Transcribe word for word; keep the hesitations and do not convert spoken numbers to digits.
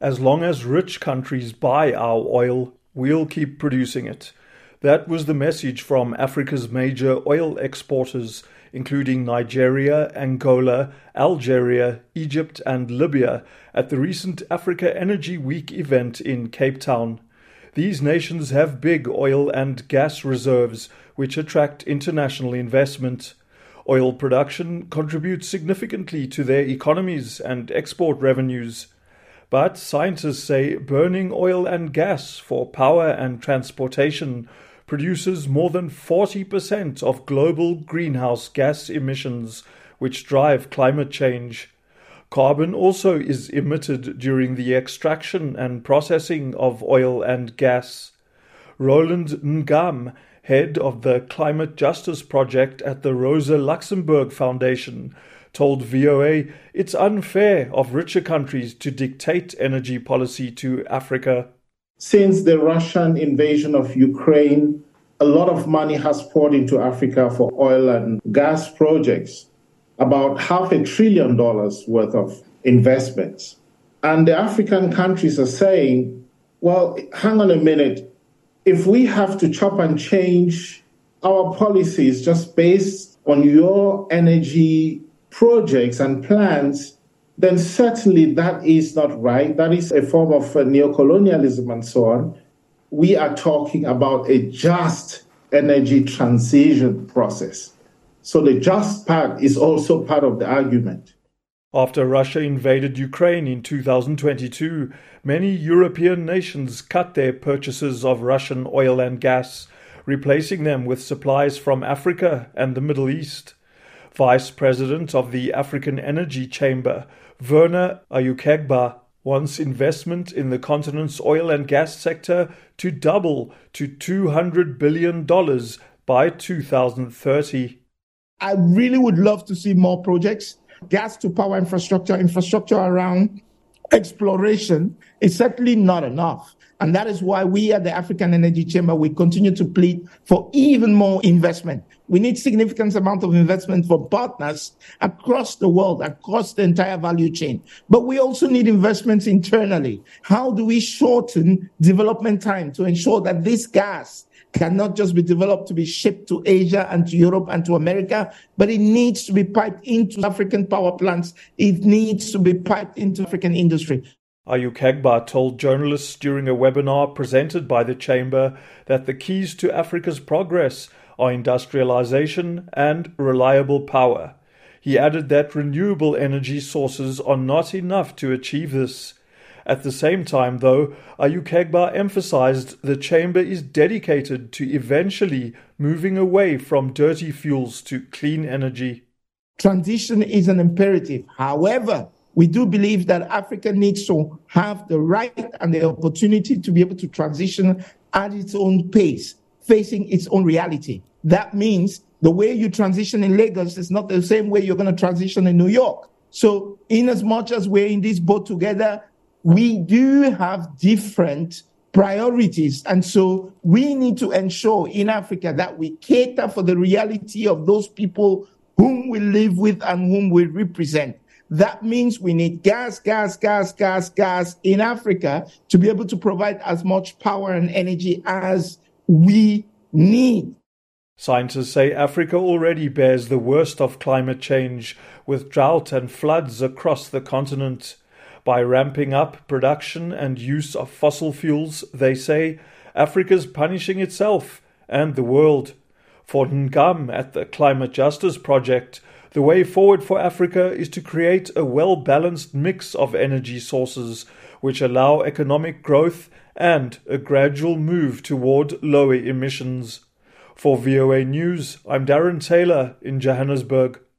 As long as rich countries buy our oil, we'll keep producing it. That was the message from Africa's major oil exporters, including Nigeria, Angola, Algeria, Egypt, and Libya, at the recent Africa Energy Week event in Cape Town. These nations have big oil and gas reserves, which attract international investment. Oil production contributes significantly to their economies and export revenues. But scientists say burning oil and gas for power and transportation produces more than forty percent of global greenhouse gas emissions, which drive climate change. Carbon also is emitted during the extraction and processing of oil and gas. Roland Ngam, head of the Climate Justice Project at the Rosa Luxemburg Foundation, told V O A it's unfair of richer countries to dictate energy policy to Africa. Since the Russian invasion of Ukraine, a lot of money has poured into Africa for oil and gas projects, about half a trillion dollars worth of investments. And the African countries are saying, well, hang on a minute, if we have to chop and change our policies just based on your energy projects and plans, then certainly that is not right. That is a form of uh, neocolonialism and so on. We are talking about a just energy transition process. So the just part is also part of the argument. After Russia invaded Ukraine in two thousand twenty-two, many European nations cut their purchases of Russian oil and gas, replacing them with supplies from Africa and the Middle East. Vice President of the African Energy Chamber, Werner Ayukegba, wants investment in the continent's oil and gas sector to double to two hundred billion dollars by two thousand thirty. I really would love to see more projects. Gas to power infrastructure, infrastructure around exploration is certainly not enough. And that is why we at the African Energy Chamber, we continue to plead for even more investment. We need significant amount of investment for partners across the world, across the entire value chain. But we also need investments internally. How do we shorten development time to ensure that this gas cannot just be developed to be shipped to Asia and to Europe and to America, but it needs to be piped into African power plants. It needs to be piped into African industry. Ayukegba told journalists during a webinar presented by the Chamber that the keys to Africa's progress are industrialization and reliable power. He added that renewable energy sources are not enough to achieve this. At the same time, though, Ayukegba emphasized the Chamber is dedicated to eventually moving away from dirty fuels to clean energy. Transition is an imperative. However, we do believe that Africa needs to have the right and the opportunity to be able to transition at its own pace, facing its own reality. That means the way you transition in Lagos is not the same way you're going to transition in New York. So in as much as we're in this boat together, we do have different priorities. And so we need to ensure in Africa that we cater for the reality of those people whom we live with and whom we represent. That means we need gas, gas, gas, gas, gas in Africa to be able to provide as much power and energy as we need. Scientists say Africa already bears the worst of climate change, with drought and floods across the continent. By ramping up production and use of fossil fuels, they say, Africa's punishing itself and the world. For Ngam at the Climate Justice Project, the way forward for Africa is to create a well-balanced mix of energy sources which allow economic growth and a gradual move toward lower emissions. For V O A News, I'm Darren Taylor in Johannesburg.